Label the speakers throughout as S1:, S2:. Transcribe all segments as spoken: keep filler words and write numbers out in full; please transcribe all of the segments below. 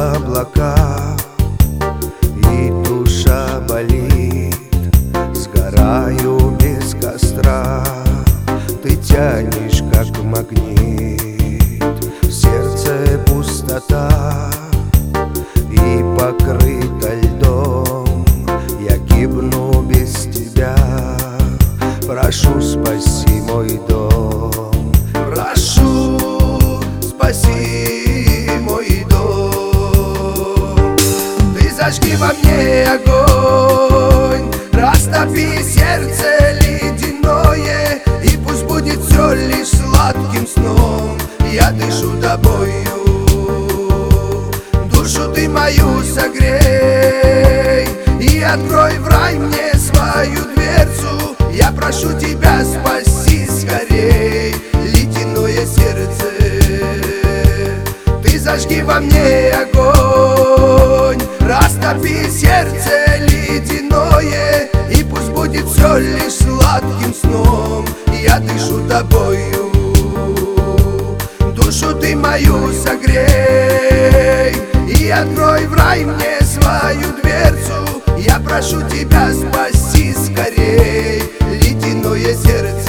S1: облака, и душа болит, сгораю без костра. Ты тянешь, как магнит, в сердце пустота, и покрыта льдом я гибну без тебя. Прошу, спаси мой дом, прошу, спаси мой дом. Ты зажги во мне огонь, растопи сердце ледяное, и пусть будет все лишь сладким сном. Я дышу тобою, душу ты мою согрей, и открой в рай мне свою дверцу. Я прошу тебя, спаси скорей ледяное сердце. Ты зажги во мне огонь, растопи сердце ледяное, и пусть будет все лишь сладким сном. Я дышу тобою, душу ты мою согрей, и открой в рай мне свою дверцу. Я прошу тебя, спаси скорей ледяное сердце.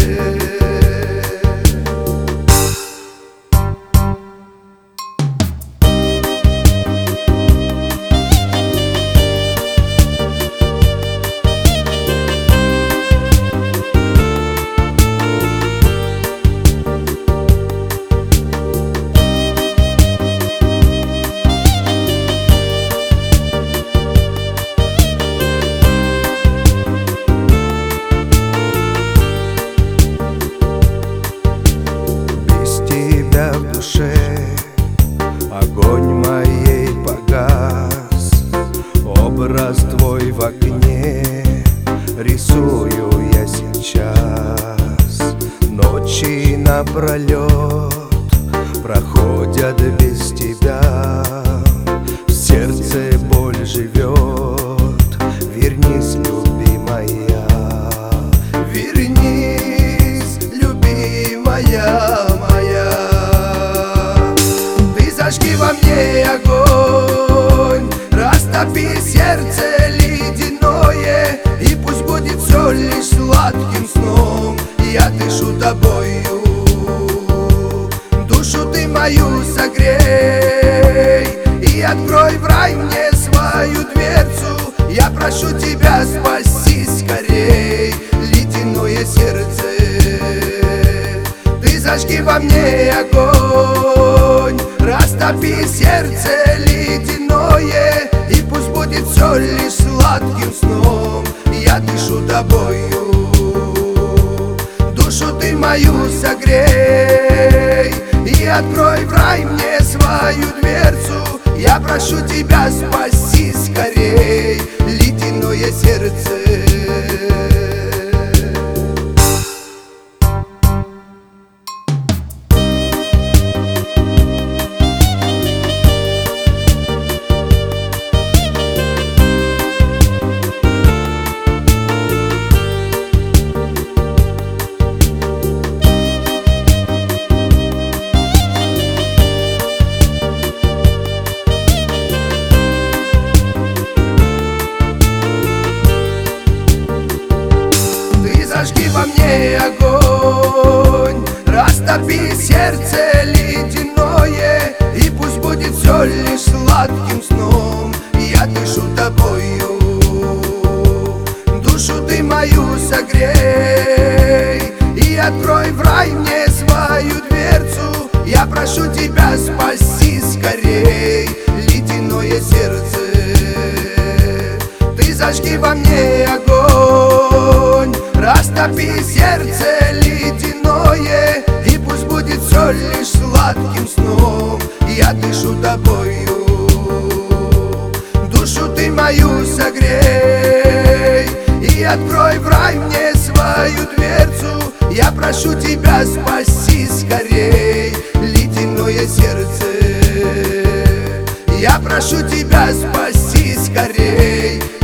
S1: В душе огонь моей погас, образ твой в окне рисую я сейчас. Ночи напролет проходят без тебя, в сердце боль живет. Вернись, любимая, вернись, любимая моя. Зажги во мне огонь, растопи сердце ледяное, и пусть будет все лишь сладким сном. Я дышу тобою, душу ты мою согрей, и открой в рай мне свою дверцу. Я прошу тебя, спаси скорей ледяное сердце. Ты зажги во мне огонь, растопи сердце ледяное, и пусть будет все лишь сладким сном. Я дышу тобою, душу ты мою согрей, и открой в рай мне свою дверцу. Я прошу тебя, спаси скорей ледяное сердце. Зажги во мне огонь, растопи сердце ледяное, и пусть будет все лишь сладким сном. Я дышу тобою, душу ты мою согрей, и открой в рай мне свою дверцу. Я прошу тебя, спаси скорей ледяное сердце. Ты зажги во мне огонь, растопи сердце ледяное, и пусть будет все лишь сладким сном. Я дышу тобою, душу ты мою согрей, и открой в рай мне свою дверцу. Я прошу тебя, спаси скорей ледяное сердце. Я прошу тебя, спаси скорей